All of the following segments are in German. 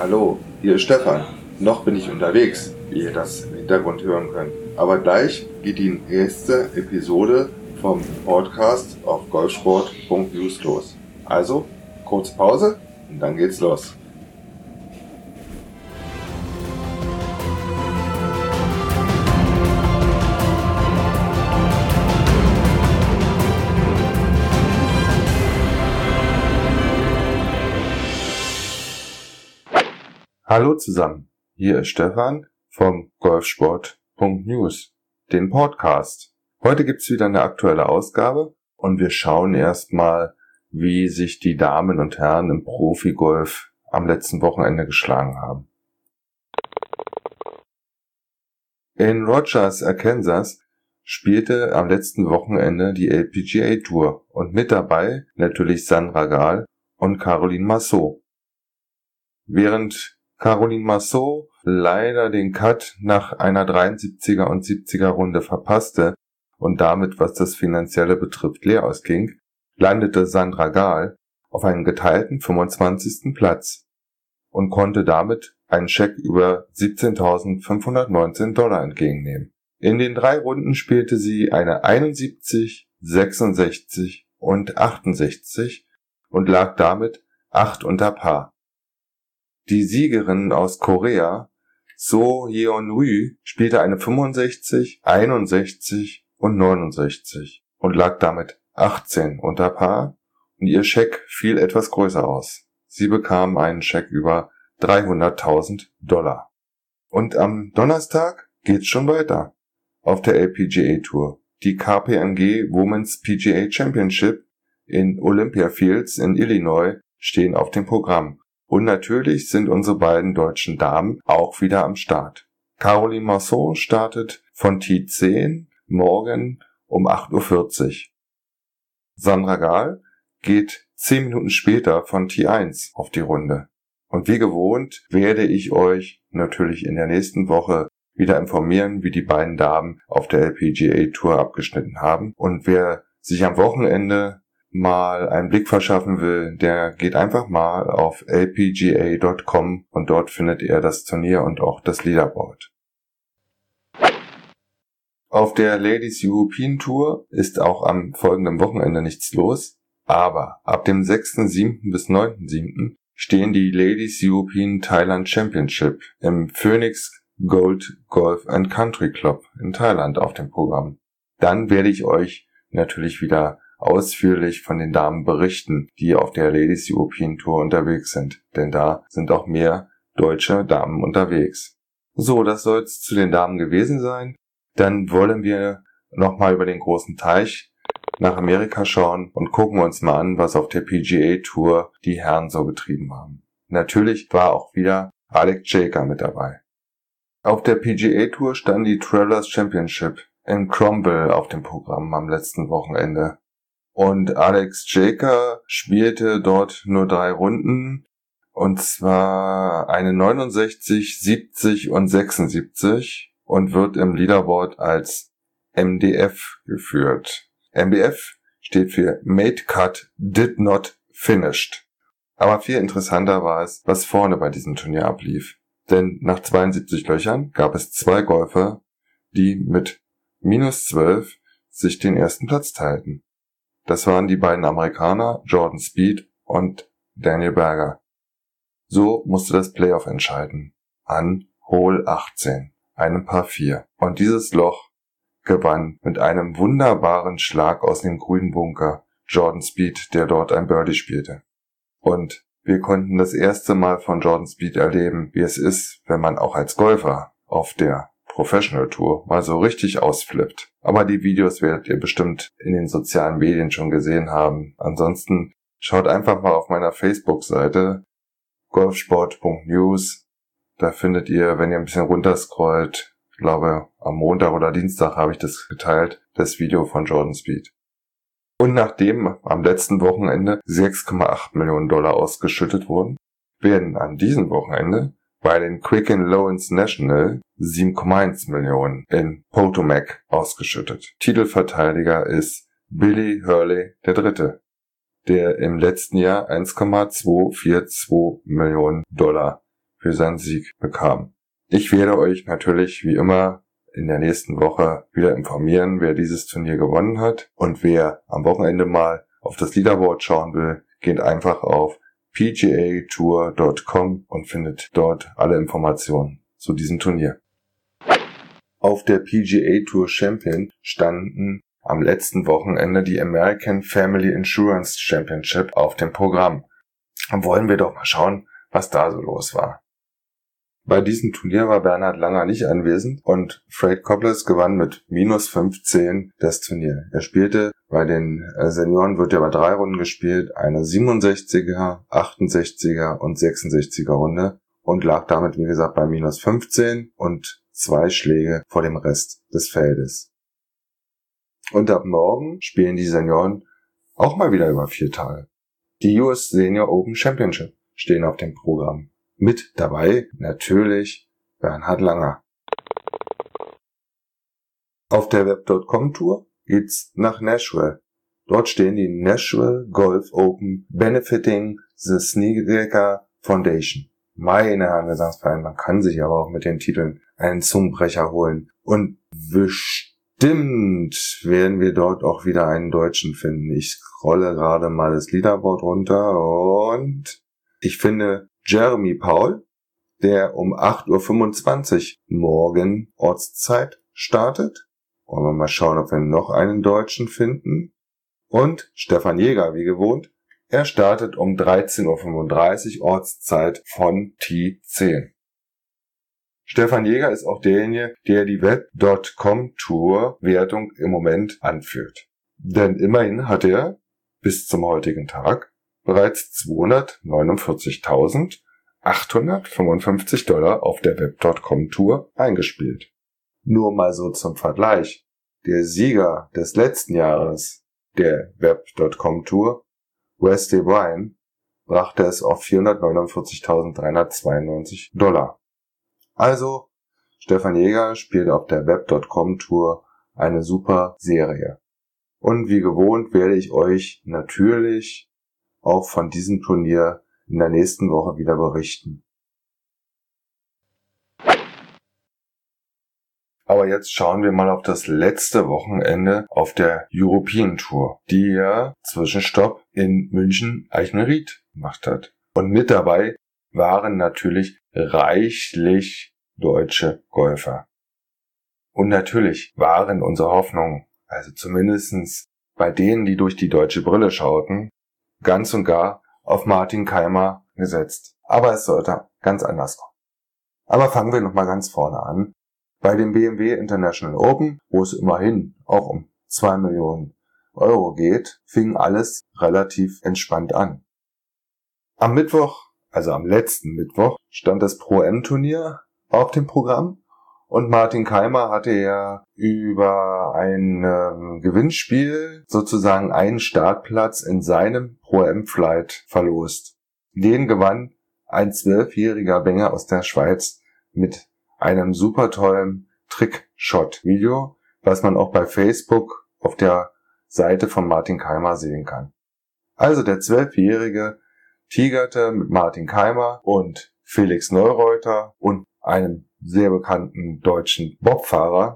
Hallo, hier ist Stefan. Noch bin ich unterwegs, wie ihr das im Hintergrund hören könnt. Aber gleich geht die nächste Episode vom Podcast auf golfsport.news los. Also, kurze Pause und dann geht's los. Hallo zusammen, hier ist Stefan vom golfsport.news, den Podcast. Heute gibt's wieder eine aktuelle Ausgabe und wir schauen erstmal, wie sich die Damen und Herren im Profigolf am letzten Wochenende geschlagen haben. In Rogers, Arkansas spielte am letzten Wochenende die LPGA Tour und mit dabei natürlich Sandra Gahl und Caroline Marceau. Während Caroline Marceau leider den Cut nach einer 73er und 70er Runde verpasste und damit, was das Finanzielle betrifft, leer ausging, landete Sandra Gahl auf einen geteilten 25. Platz und konnte damit einen Scheck über $17.519 entgegennehmen. In den 3 Runden spielte sie eine 71, 66 und 68 und lag damit 8 unter Par. Die Siegerin aus Korea, So Yeon-ryu, spielte eine 65, 61 und 69 und lag damit 18 unter Par und ihr Scheck fiel etwas größer aus. Sie bekam einen Scheck über $300.000. Und am Donnerstag geht's schon weiter. Auf der LPGA Tour. Die KPMG Women's PGA Championship in Olympia Fields in Illinois stehen auf dem Programm. Und natürlich sind unsere beiden deutschen Damen auch wieder am Start. Caroline Marceau startet von T10 morgen um 8:40 Uhr. Sandra Gahl geht 10 Minuten später von T1 auf die Runde. Und wie gewohnt werde ich euch natürlich in der nächsten Woche wieder informieren, wie die beiden Damen auf der LPGA Tour abgeschnitten haben. Und wer sich am Wochenende mal einen Blick verschaffen will, der geht einfach mal auf lpga.com und dort findet er das Turnier und auch das Leaderboard. Auf der Ladies European Tour ist auch am folgenden Wochenende nichts los, aber ab dem 6.7. bis 9.7. stehen die Ladies European Thailand Championship im Phoenix Gold Golf and Country Club in Thailand auf dem Programm. Dann werde ich euch natürlich wieder ausführlich von den Damen berichten, die auf der Ladies European Tour unterwegs sind, denn da sind auch mehr deutsche Damen unterwegs. So, das soll es zu den Damen gewesen sein. Dann wollen wir nochmal über den großen Teich nach Amerika schauen und gucken uns mal an, was auf der PGA Tour die Herren so getrieben haben. Natürlich war auch wieder Alex Jager mit dabei. Auf der PGA Tour stand die Travelers Championship in Cromwell auf dem Programm am letzten Wochenende. Und Alex Jager spielte dort nur 3 Runden, und zwar eine 69, 70 und 76 und wird im Leaderboard als MDF geführt. MDF steht für Made Cut Did Not Finished. Aber viel interessanter war es, was vorne bei diesem Turnier ablief. Denn nach 72 Löchern gab es 2 Golfer, die mit -12 sich den ersten Platz teilten. Das waren die beiden Amerikaner Jordan Spieth und Daniel Berger. So musste das Playoff entscheiden. An Hole 18, einem Par 4. Und dieses Loch gewann mit einem wunderbaren Schlag aus dem grünen Bunker Jordan Spieth, der dort ein Birdie spielte. Und wir konnten das erste Mal von Jordan Spieth erleben, wie es ist, wenn man auch als Golfer auf der Professional Tour mal so richtig ausflippt. Aber die Videos werdet ihr bestimmt in den sozialen Medien schon gesehen haben. Ansonsten schaut einfach mal auf meiner Facebook-Seite golfsport.news. Da findet ihr, wenn ihr ein bisschen runterscrollt, ich glaube am Montag oder Dienstag habe ich das geteilt, das Video von Jordan Spieth. Und nachdem am letzten Wochenende $6,8 Millionen ausgeschüttet wurden, werden an diesem Wochenende bei den Quicken Loans National 7,1 Millionen in Potomac ausgeschüttet. Titelverteidiger ist Billy Hurley III., der im letzten Jahr $1,242 Millionen für seinen Sieg bekam. Ich werde euch natürlich wie immer in der nächsten Woche wieder informieren, wer dieses Turnier gewonnen hat. Und wer am Wochenende mal auf das Leaderboard schauen will, geht einfach auf pgatour.com und findet dort alle Informationen zu diesem Turnier. Auf der PGA Tour Champion standen am letzten Wochenende die American Family Insurance Championship auf dem Programm. Dann wollen wir doch mal schauen, was da so los war. Bei diesem Turnier war Bernhard Langer nicht anwesend und Fred Couples gewann mit -15 das Turnier. Er spielte, bei den Senioren wird ja bei 3 Runden gespielt, eine 67er, 68er und 66er Runde und lag damit, wie gesagt, bei -15 und 2 Schläge vor dem Rest des Feldes. Und ab morgen spielen die Senioren auch mal wieder über 4 Tage. Die US Senior Open Championship stehen auf dem Programm. Mit dabei natürlich Bernhard Langer. Auf der Web.com Tour geht's nach Nashville. Dort stehen die Nashville Golf Open benefiting the Sneaker Foundation. Meine Herren Gesangsverein, man kann sich aber auch mit den Titeln einen Zungenbrecher holen. Und bestimmt werden wir dort auch wieder einen Deutschen finden. Ich scrolle gerade mal das Leaderboard runter und ich finde Jeremy Paul, der um 8:25 Uhr morgen Ortszeit startet. Wollen wir mal schauen, ob wir noch einen Deutschen finden. Und Stefan Jäger, wie gewohnt, er startet um 13:35 Uhr Ortszeit von T10. Stefan Jäger ist auch derjenige, der die Web.com Tour Wertung im Moment anführt. Denn immerhin hat er bis zum heutigen Tag bereits $249.855 auf der Web.com Tour eingespielt. Nur mal so zum Vergleich. Der Sieger des letzten Jahres der Web.com Tour, Wesley Bryan, brachte es auf $449.392. Also, Stefan Jäger spielt auf der Web.com Tour eine super Serie. Und wie gewohnt werde ich euch natürlich auch von diesem Turnier in der nächsten Woche wieder berichten. Aber jetzt schauen wir mal auf das letzte Wochenende auf der European Tour, die ja Zwischenstopp in München-Eichenried gemacht hat. Und mit dabei waren natürlich reichlich deutsche Golfer. Und natürlich waren unsere Hoffnungen, also zumindestens bei denen, die durch die deutsche Brille schauten, ganz und gar auf Martin Kaymer gesetzt. Aber es sollte ganz anders kommen. Aber fangen wir nochmal ganz vorne an. Bei dem BMW International Open, wo es immerhin auch um 2 Millionen Euro geht, fing alles relativ entspannt an. Am Mittwoch, also am letzten Mittwoch, stand das Pro-M-Turnier auf dem Programm. Und Martin Kaymer hatte ja über ein Gewinnspiel sozusagen einen Startplatz in seinem Pro-M-Flight verlost. Den gewann ein 12-jähriger Bengel aus der Schweiz mit einem super tollen Trickshot-Video, was man auch bei Facebook auf der Seite von Martin Kaymer sehen kann. Also der 12-jährige tigerte mit Martin Kaymer und Felix Neureuter und einem sehr bekannten deutschen Bobfahrer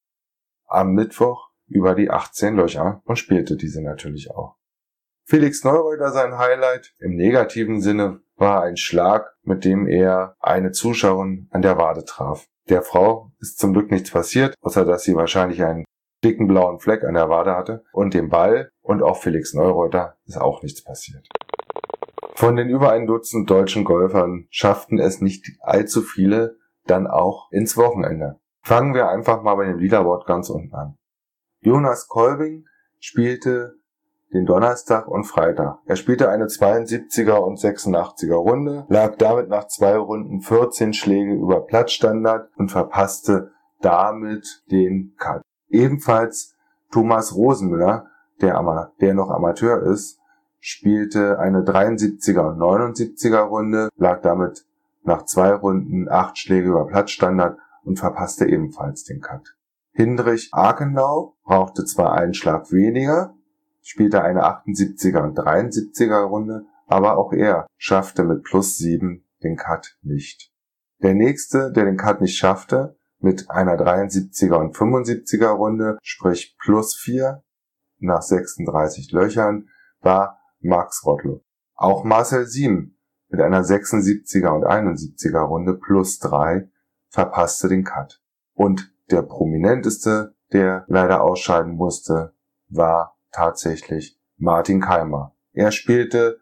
am Mittwoch über die 18 Löcher und spielte diese natürlich auch. Felix Neureuter, sein Highlight im negativen Sinne, war ein Schlag, mit dem er eine Zuschauerin an der Wade traf. Der Frau ist zum Glück nichts passiert, außer dass sie wahrscheinlich einen dicken blauen Fleck an der Wade hatte. Und dem Ball und auch Felix Neureuter ist auch nichts passiert. Von den über ein Dutzend deutschen Golfern schafften es nicht allzu viele dann auch ins Wochenende. Fangen wir einfach mal bei dem Leaderboard ganz unten an. Jonas Kolbing spielte den Donnerstag und Freitag. Er spielte eine 72er und 86er Runde, lag damit nach 2 Runden 14 Schläge über Platzstandard und verpasste damit den Cut. Ebenfalls Thomas Rosenmüller, der noch Amateur ist, spielte eine 73er und 79er Runde, lag damit nach 2 Runden 8 Schläge über Platzstandard und verpasste ebenfalls den Cut. Hindrich Akenau brauchte zwar einen Schlag weniger, spielte eine 78er und 73er Runde, aber auch er schaffte mit +7 den Cut nicht. Der nächste, der den Cut nicht schaffte, mit einer 73er und 75er Runde, sprich +4 nach 36 Löchern, war Max Rottluff. Auch Marcel Siem mit einer 76er und 71er Runde +3 verpasste den Cut. Und der prominenteste, der leider ausscheiden musste, war tatsächlich Martin Kaymer. Er spielte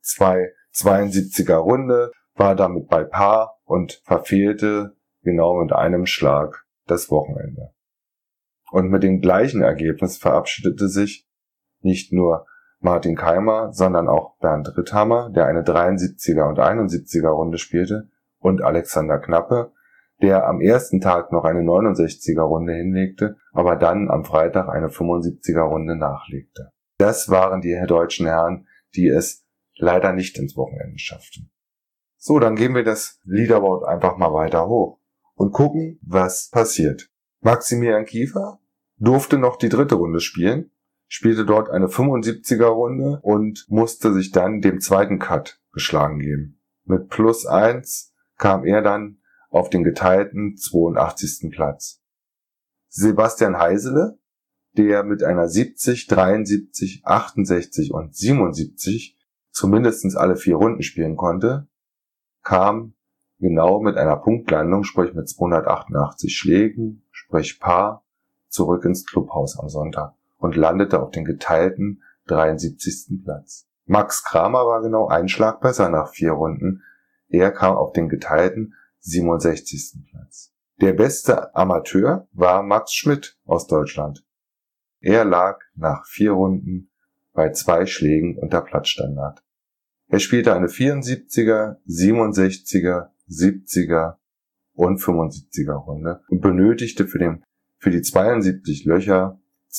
72er Runde, war damit bei Paar und verfehlte genau mit einem Schlag das Wochenende. Und mit dem gleichen Ergebnis verabschiedete sich nicht nur Martin Kaymer, sondern auch Bernd Ritthammer, der eine 73er und 71er Runde spielte, und Alexander Knappe, der am ersten Tag noch eine 69er Runde hinlegte, aber dann am Freitag eine 75er Runde nachlegte. Das waren die deutschen Herren, die es leider nicht ins Wochenende schafften. So, dann gehen wir das Leaderboard einfach mal weiter hoch und gucken, was passiert. Maximilian Kiefer durfte noch die dritte Runde spielen, spielte dort eine 75er Runde und musste sich dann dem zweiten Cut geschlagen geben. Mit +1 kam er dann auf den geteilten 82. Platz. Sebastian Heisele, der mit einer 70, 73, 68 und 77 zumindest alle 4 Runden spielen konnte, kam genau mit einer Punktlandung, sprich mit 288 Schlägen, sprich Paar, zurück ins Clubhaus am Sonntag und landete auf den geteilten 73. Platz. Max Kramer war genau ein Schlag besser nach 4 Runden. Er kam auf den geteilten 67. Platz. Der beste Amateur war Max Schmidt aus Deutschland. Er lag nach 4 Runden bei 2 Schlägen unter Platzstandard. Er spielte eine 74er, 67er, 70er und 75er Runde und benötigte für die 72 Löcher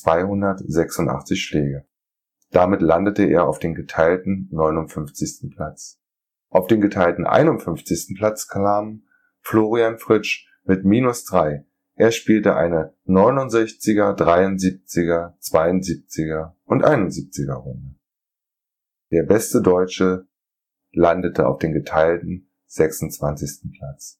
286 Schläge. Damit landete er auf den geteilten 59. Platz. Auf den geteilten 51. Platz kam Florian Fritsch mit -3. Er spielte eine 69er, 73er, 72er und 71er Runde. Der beste Deutsche landete auf den geteilten 26. Platz.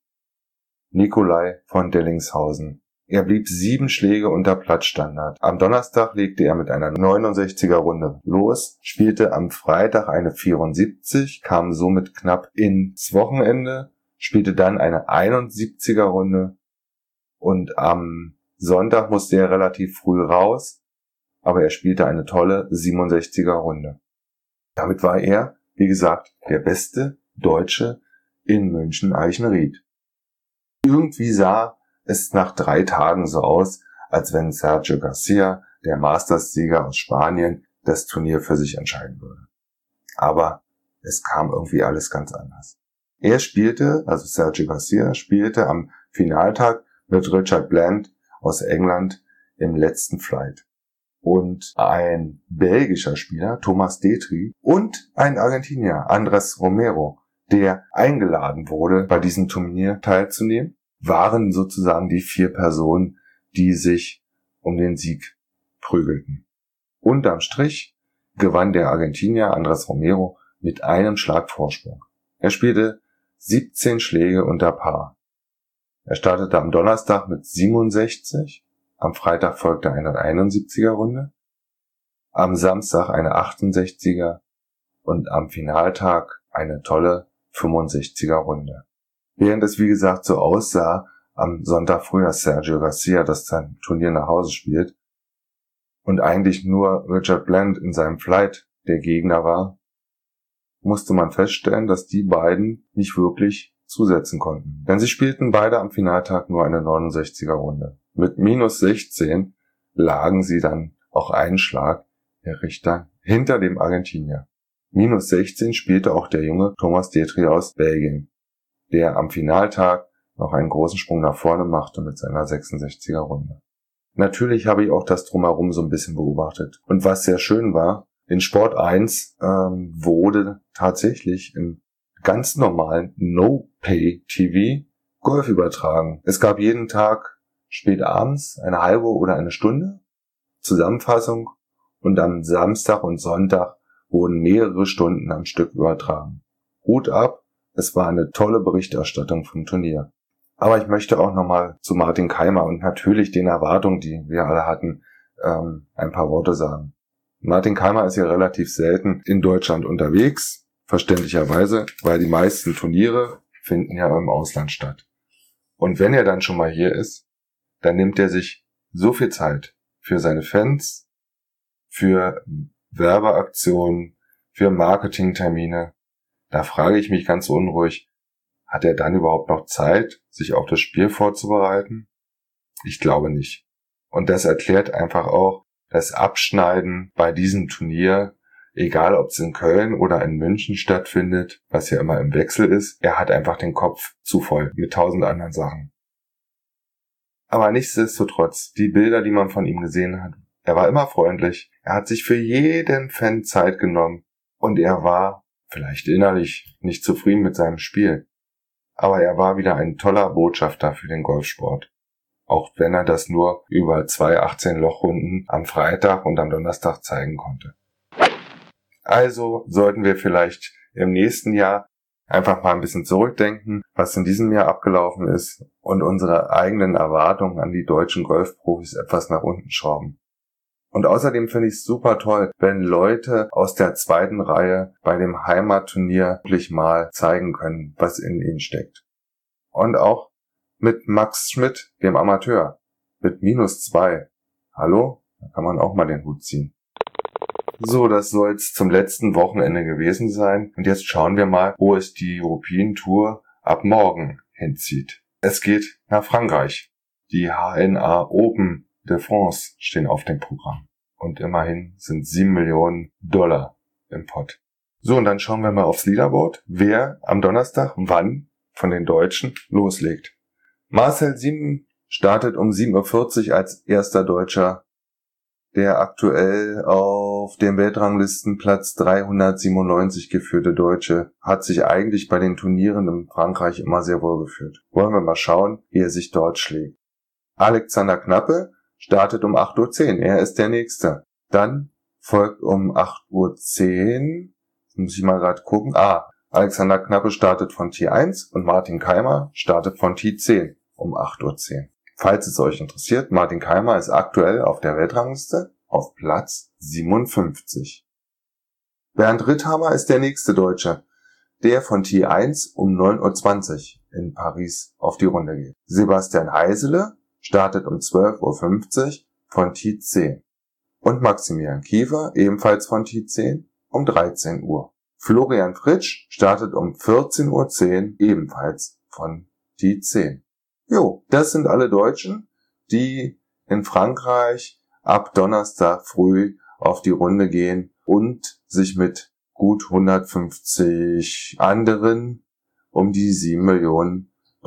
Nikolai von Dellingshausen. Er blieb 7 Schläge unter Platzstandard. Am Donnerstag legte er mit einer 69er Runde los, spielte am Freitag eine 74, kam somit knapp ins Wochenende, spielte dann eine 71er Runde und am Sonntag musste er relativ früh raus, aber er spielte eine tolle 67er Runde. Damit war er, wie gesagt, der beste Deutsche in München-Eichenried. Irgendwie sah es nach 3 Tagen so aus, als wenn Sergio Garcia, der Masters-Sieger aus Spanien, das Turnier für sich entscheiden würde. Aber es kam irgendwie alles ganz anders. Er spielte, also Sergio Garcia, spielte am Finaltag mit Richard Bland aus England im letzten Flight. Und ein belgischer Spieler, Thomas Detry, und ein Argentinier, Andrés Romero, der eingeladen wurde, bei diesem Turnier teilzunehmen, waren sozusagen die 4 Personen, die sich um den Sieg prügelten. Unterm Strich gewann der Argentinier Andrés Romero mit einem Schlag Vorsprung. Er spielte 17 Schläge unter Paar. Er startete am Donnerstag mit 67, am Freitag folgte eine 71er Runde, am Samstag eine 68er und am Finaltag eine tolle 65er Runde. Während es wie gesagt so aussah, am Sonntag früh, dass Sergio Garcia das sein Turnier nach Hause spielt und eigentlich nur Richard Bland in seinem Flight der Gegner war, musste man feststellen, dass die beiden nicht wirklich zusetzen konnten. Denn sie spielten beide am Finaltag nur eine 69er Runde. Mit -16 lagen sie dann auch einen Schlag der Richter hinter dem Argentinier. -16 spielte auch der junge Thomas Detry aus Belgien, der am Finaltag noch einen großen Sprung nach vorne machte mit seiner 66er Runde. Natürlich habe ich auch das Drumherum so ein bisschen beobachtet. Und was sehr schön war, in Sport 1 wurde tatsächlich im ganz normalen No-Pay-TV Golf übertragen. Es gab jeden Tag spät abends eine halbe oder eine Stunde Zusammenfassung und am Samstag und Sonntag wurden mehrere Stunden am Stück übertragen. Hut ab Es war eine tolle Berichterstattung vom Turnier. Aber ich möchte auch nochmal zu Martin Kaymer und natürlich den Erwartungen, die wir alle hatten, ein paar Worte sagen. Martin Kaymer ist ja relativ selten in Deutschland unterwegs, verständlicherweise, weil die meisten Turniere finden ja im Ausland statt. Und wenn er dann schon mal hier ist, dann nimmt er sich so viel Zeit für seine Fans, für Werbeaktionen, für Marketingtermine. Da frage ich mich ganz unruhig, hat er dann überhaupt noch Zeit, sich auf das Spiel vorzubereiten? Ich glaube nicht. Und das erklärt einfach auch das Abschneiden bei diesem Turnier, egal ob es in Köln oder in München stattfindet, was ja immer im Wechsel ist. Er hat einfach den Kopf zu voll mit 1000 anderen Sachen. Aber nichtsdestotrotz, die Bilder, die man von ihm gesehen hat, er war immer freundlich, er hat sich für jeden Fan Zeit genommen und er war vielleicht innerlich nicht zufrieden mit seinem Spiel. Aber er war wieder ein toller Botschafter für den Golfsport. Auch wenn er das nur über 2 18-Loch-Runden am Freitag und am Donnerstag zeigen konnte. Also sollten wir vielleicht im nächsten Jahr einfach mal ein bisschen zurückdenken, was in diesem Jahr abgelaufen ist und unsere eigenen Erwartungen an die deutschen Golfprofis etwas nach unten schrauben. Und außerdem finde ich es super toll, wenn Leute aus der zweiten Reihe bei dem Heimatturnier wirklich mal zeigen können, was in ihnen steckt. Und auch mit Max Schmidt, dem Amateur, mit -2. Hallo? Da kann man auch mal den Hut ziehen. So, das soll's zum letzten Wochenende gewesen sein. Und jetzt schauen wir mal, wo es die European Tour ab morgen hinzieht. Es geht nach Frankreich. Die HNA Open de France stehen auf dem Programm. Und immerhin sind $7 Millionen im Pott. So, und dann schauen wir mal aufs Leaderboard, wer am Donnerstag wann von den Deutschen loslegt. Marcel Sieben startet um 7:40 Uhr als erster Deutscher. Der aktuell auf dem Weltranglistenplatz 397 geführte Deutsche hat sich eigentlich bei den Turnieren in Frankreich immer sehr wohl gefühlt. Wollen wir mal schauen, wie er sich dort schlägt. Alexander Knappe startet um 8:10 Uhr. Er ist der Nächste. Dann folgt um 8:10 Uhr, muss ich mal gerade gucken. Alexander Knappe startet von T1 und Martin Kaymer startet von T10 um 8:10 Uhr. Falls es euch interessiert, Martin Kaymer ist aktuell auf der Weltrangliste auf Platz 57. Bernd Ritthammer ist der nächste Deutsche, der von T1 um 9:20 Uhr in Paris auf die Runde geht. Sebastian Heisele startet um 12:50 Uhr von T10. Und Maximilian Kiefer, ebenfalls von T10, um 13 Uhr. Florian Fritsch startet um 14:10 Uhr, ebenfalls von T10. Jo, das sind alle Deutschen, die in Frankreich ab Donnerstag früh auf die Runde gehen und sich mit gut 150 anderen um die $7 Millionen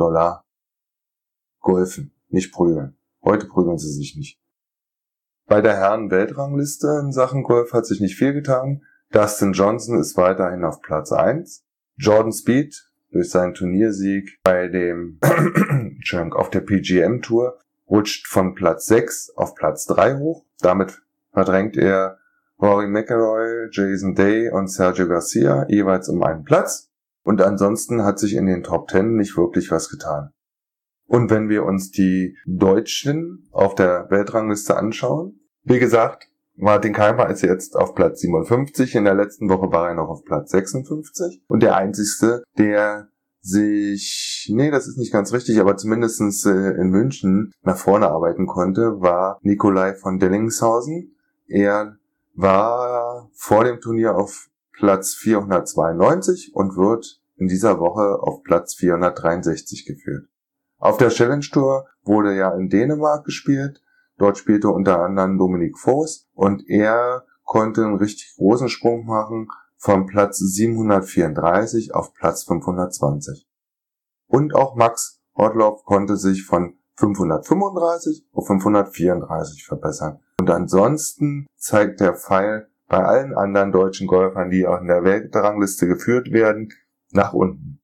golfen, nicht prügeln. Heute prügeln sie sich nicht. Bei der Herren-Weltrangliste in Sachen Golf hat sich nicht viel getan. Dustin Johnson ist weiterhin auf Platz 1. Jordan Spieth durch seinen Turniersieg bei dem auf der PGM Tour rutscht von Platz 6 auf Platz 3 hoch. Damit verdrängt er Rory McIlroy, Jason Day und Sergio Garcia jeweils um einen Platz. Und ansonsten hat sich in den Top 10 nicht wirklich was getan. Und wenn wir uns die Deutschen auf der Weltrangliste anschauen, wie gesagt, Martin Kaymer ist jetzt auf Platz 57, in der letzten Woche war er noch auf Platz 56 und der einzigste, der sich, das ist nicht ganz richtig, aber zumindestens in München nach vorne arbeiten konnte, war Nikolai von Dellingshausen. Er war vor dem Turnier auf Platz 492 und wird in dieser Woche auf Platz 463 geführt. Auf der Challenge Tour wurde ja in Dänemark gespielt. Dort spielte unter anderem Dominik Voß und er konnte einen richtig großen Sprung machen von Platz 734 auf Platz 520. Und auch Max Hortloff konnte sich von 535 auf 534 verbessern. Und ansonsten zeigt der Pfeil bei allen anderen deutschen Golfern, die auch in der Weltrangliste geführt werden, nach unten.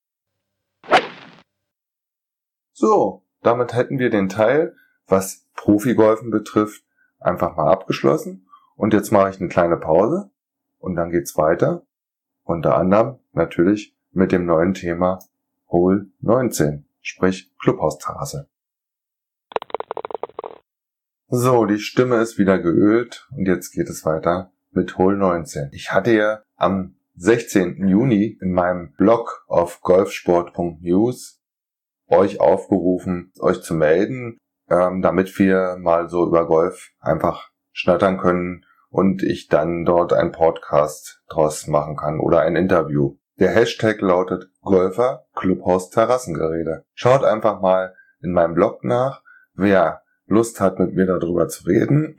So, damit hätten wir den Teil, was Profigolfen betrifft, einfach mal abgeschlossen. Und jetzt mache ich eine kleine Pause und dann geht's weiter. Unter anderem natürlich mit dem neuen Thema Hole 19, sprich Clubhausterrasse. So, die Stimme ist wieder geölt und jetzt geht es weiter mit Hole 19. Ich hatte ja am 16. Juni in meinem Blog auf golfsport.news euch aufgerufen, euch zu melden, damit wir mal so über Golf einfach schnattern können und ich dann dort einen Podcast draus machen kann oder ein Interview. Der Hashtag lautet Golfer Clubhaus Terrassengerede. Schaut einfach mal in meinem Blog nach, wer Lust hat, mit mir darüber zu reden.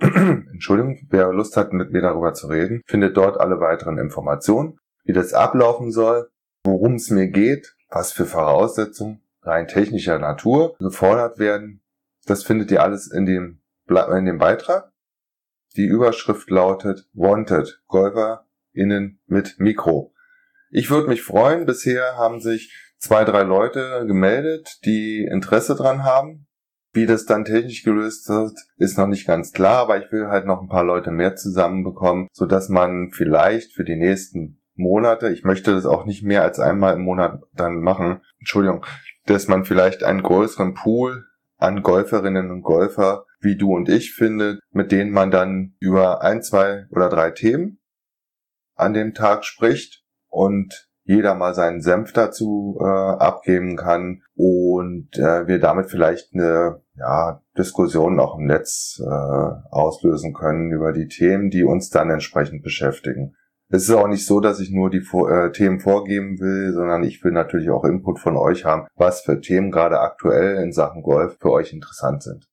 Wer Lust hat, mit mir darüber zu reden, findet dort alle weiteren Informationen, wie das ablaufen soll, worum es mir geht, was für Voraussetzungen rein technischer Natur gefordert werden. Das findet ihr alles in dem Beitrag. Die Überschrift lautet Wanted, GolferInnen mit Mikro. Ich würde mich freuen, bisher haben sich 2-3 Leute gemeldet, die Interesse dran haben. Wie das dann technisch gelöst wird, ist noch nicht ganz klar, aber ich will halt noch ein paar Leute mehr zusammenbekommen, sodass man vielleicht für die nächsten Monate, ich möchte das auch nicht mehr als einmal im Monat dann machen, dass man vielleicht einen größeren Pool an Golferinnen und Golfer wie du und ich findet, mit denen man dann über 1, 2 oder 3 Themen an dem Tag spricht und jeder mal seinen Senf dazu abgeben kann und wir damit vielleicht eine Diskussion auch im Netz auslösen können über die Themen, die uns dann entsprechend beschäftigen. Es ist auch nicht so, dass ich nur die Themen vorgeben will, sondern ich will natürlich auch Input von euch haben, was für Themen gerade aktuell in Sachen Golf für euch interessant sind.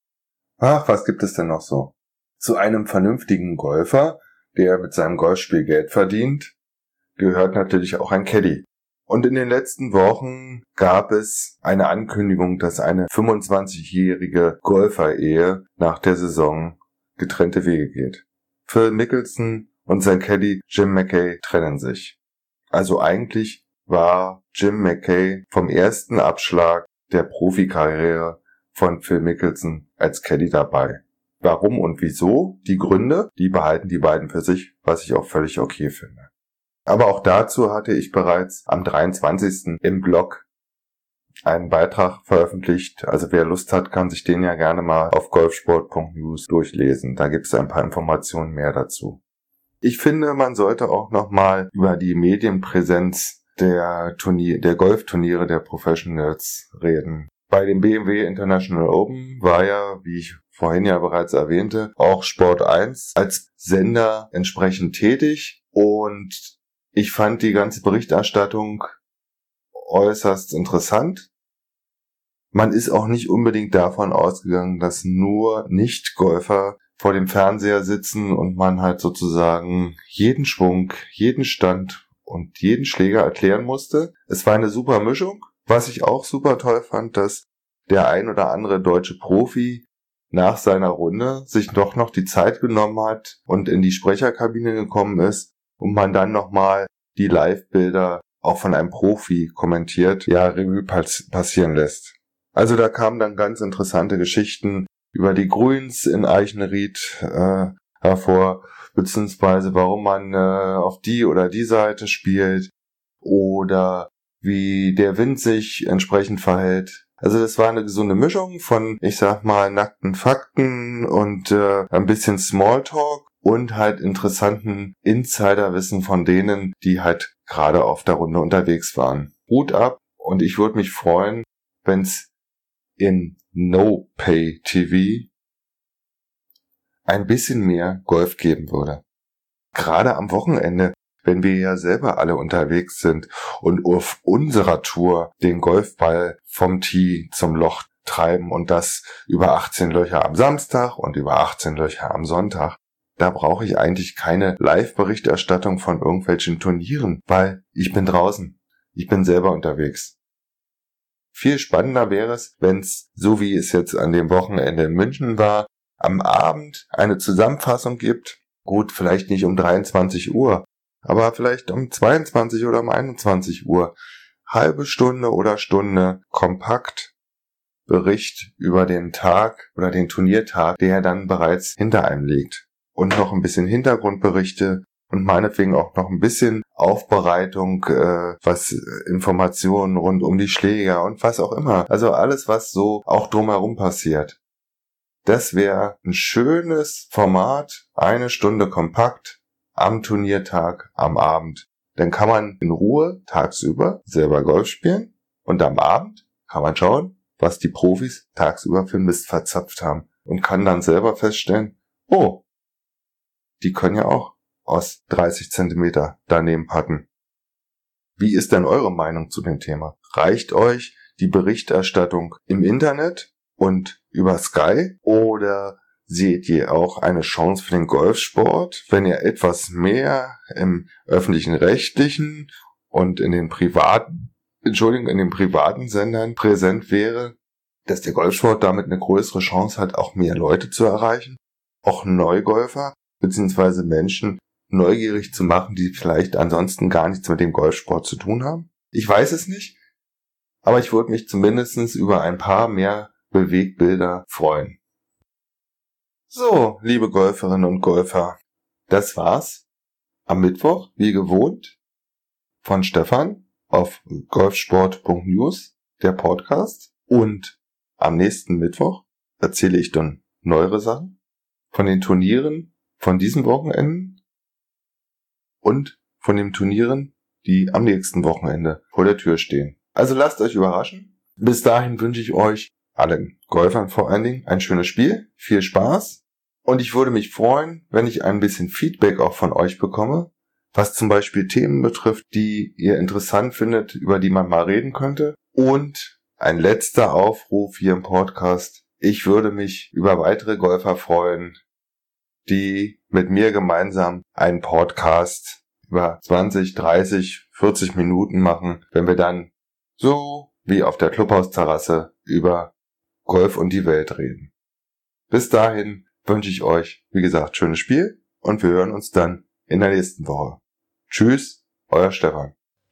Ach, was gibt es denn noch so? Zu einem vernünftigen Golfer, der mit seinem Golfspiel Geld verdient, gehört natürlich auch ein Caddy. Und in den letzten Wochen gab es eine Ankündigung, dass eine 25-jährige Golfer-Ehe nach der Saison getrennte Wege geht. Phil Mickelson und sein Caddy Jim McKay trennen sich. Also eigentlich war Jim McKay vom ersten Abschlag der Profikarriere von Phil Mickelson als Caddy dabei. Warum und wieso? Die Gründe, die behalten die beiden für sich, was ich auch völlig okay finde. Aber auch dazu hatte ich bereits am 23. im Blog einen Beitrag veröffentlicht. Also wer Lust hat, kann sich den ja gerne mal auf golfsport.news durchlesen. Da gibt es ein paar Informationen mehr dazu. Ich finde, man sollte auch nochmal über die Medienpräsenz der Golfturniere der Professionals reden. Bei dem BMW International Open war ja, wie ich vorhin ja bereits erwähnte, auch Sport 1 als Sender entsprechend tätig und ich fand die ganze Berichterstattung äußerst interessant. Man ist auch nicht unbedingt davon ausgegangen, dass nur Nicht-Golfer vor dem Fernseher sitzen und man halt sozusagen jeden Schwung, jeden Stand und jeden Schläger erklären musste. Es war eine super Mischung. Was ich auch super toll fand, dass der ein oder andere deutsche Profi nach seiner Runde sich doch noch die Zeit genommen hat und in die Sprecherkabine gekommen ist und man dann nochmal die Live-Bilder auch von einem Profi kommentiert, Revue passieren lässt. Also da kamen dann ganz interessante Geschichten über die Grüns in Eichenried hervor, beziehungsweise warum man auf die oder die Seite spielt oder wie der Wind sich entsprechend verhält. Also das war eine gesunde Mischung von, ich sag mal, nackten Fakten und ein bisschen Smalltalk und halt interessanten Insiderwissen von denen, die halt gerade auf der Runde unterwegs waren. Hut ab und ich würde mich freuen, wenn's in No-Pay TV ein bisschen mehr Golf geben würde. Gerade am Wochenende, wenn wir ja selber alle unterwegs sind und auf unserer Tour den Golfball vom Tee zum Loch treiben und das über 18 Löcher am Samstag und über 18 Löcher am Sonntag, da brauche ich eigentlich keine Live-Berichterstattung von irgendwelchen Turnieren, weil ich bin draußen. Ich bin selber unterwegs. Viel spannender wäre es, wenn es, so wie es jetzt an dem Wochenende in München war, am Abend eine Zusammenfassung gibt. Gut, vielleicht nicht um 23 Uhr, aber vielleicht um 22 oder um 21 Uhr. Halbe Stunde oder Stunde kompakt Bericht über den Tag oder den Turniertag, der dann bereits hinter einem liegt. Und noch ein bisschen Hintergrundberichte und meinetwegen auch noch ein bisschen Aufbereitung, was Informationen rund um die Schläger und was auch immer. Also alles, was so auch drumherum passiert. Das wäre ein schönes Format, 1 Stunde kompakt am Turniertag, am Abend. Dann kann man in Ruhe tagsüber selber Golf spielen und am Abend kann man schauen, was die Profis tagsüber für Mist verzapft haben und kann dann selber feststellen, oh, die können ja auch aus 30 Zentimeter daneben patten. Wie ist denn eure Meinung zu dem Thema? Reicht euch die Berichterstattung im Internet und über Sky oder seht ihr auch eine Chance für den Golfsport, wenn ihr etwas mehr im öffentlichen Rechtlichen und in den privaten Sendern präsent wäre, dass der Golfsport damit eine größere Chance hat, auch mehr Leute zu erreichen, auch Neugolfer bzw. Menschen neugierig zu machen, die vielleicht ansonsten gar nichts mit dem Golfsport zu tun haben? Ich weiß es nicht, aber ich würde mich zumindest über ein paar mehr Bewegbilder freuen. So, liebe Golferinnen und Golfer, das war's am Mittwoch, wie gewohnt, von Stefan auf golfsport.news, der Podcast. Und am nächsten Mittwoch erzähle ich dann neuere Sachen von den Turnieren von diesem Wochenende und von den Turnieren, die am nächsten Wochenende vor der Tür stehen. Also lasst euch überraschen. Bis dahin wünsche ich euch, allen Golfern vor allen Dingen, ein schönes Spiel, viel Spaß. Und ich würde mich freuen, wenn ich ein bisschen Feedback auch von euch bekomme, was zum Beispiel Themen betrifft, die ihr interessant findet, über die man mal reden könnte. Und ein letzter Aufruf hier im Podcast. Ich würde mich über weitere Golfer freuen, die mit mir gemeinsam einen Podcast über 20, 30, 40 Minuten machen, wenn wir dann so wie auf der Clubhausterrasse über Golf und die Welt reden. Bis dahin wünsche ich euch, wie gesagt, schönes Spiel und wir hören uns dann in der nächsten Woche. Tschüss, euer Stefan.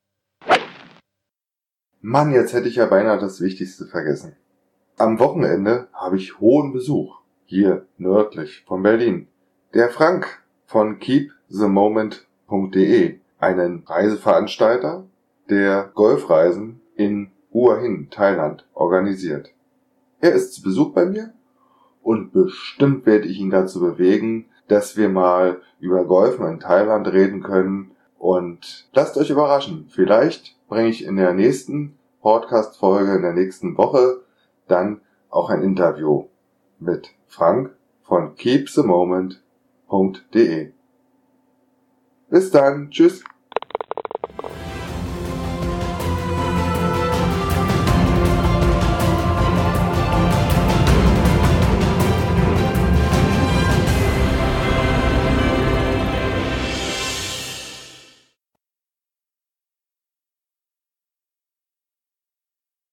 Mann, jetzt hätte ich ja beinahe das Wichtigste vergessen. Am Wochenende habe ich hohen Besuch, hier nördlich von Berlin. Der Frank von keepthemoment.de, einen Reiseveranstalter, der Golfreisen in Hua Hin, Thailand, organisiert. Er ist zu Besuch bei mir und bestimmt werde ich ihn dazu bewegen, dass wir mal über Golfen in Thailand reden können. Und lasst euch überraschen. Vielleicht bringe ich in der nächsten Podcast-Folge, in der nächsten Woche, dann auch ein Interview mit Frank von keepthemoment.de. Bis dann. Tschüss.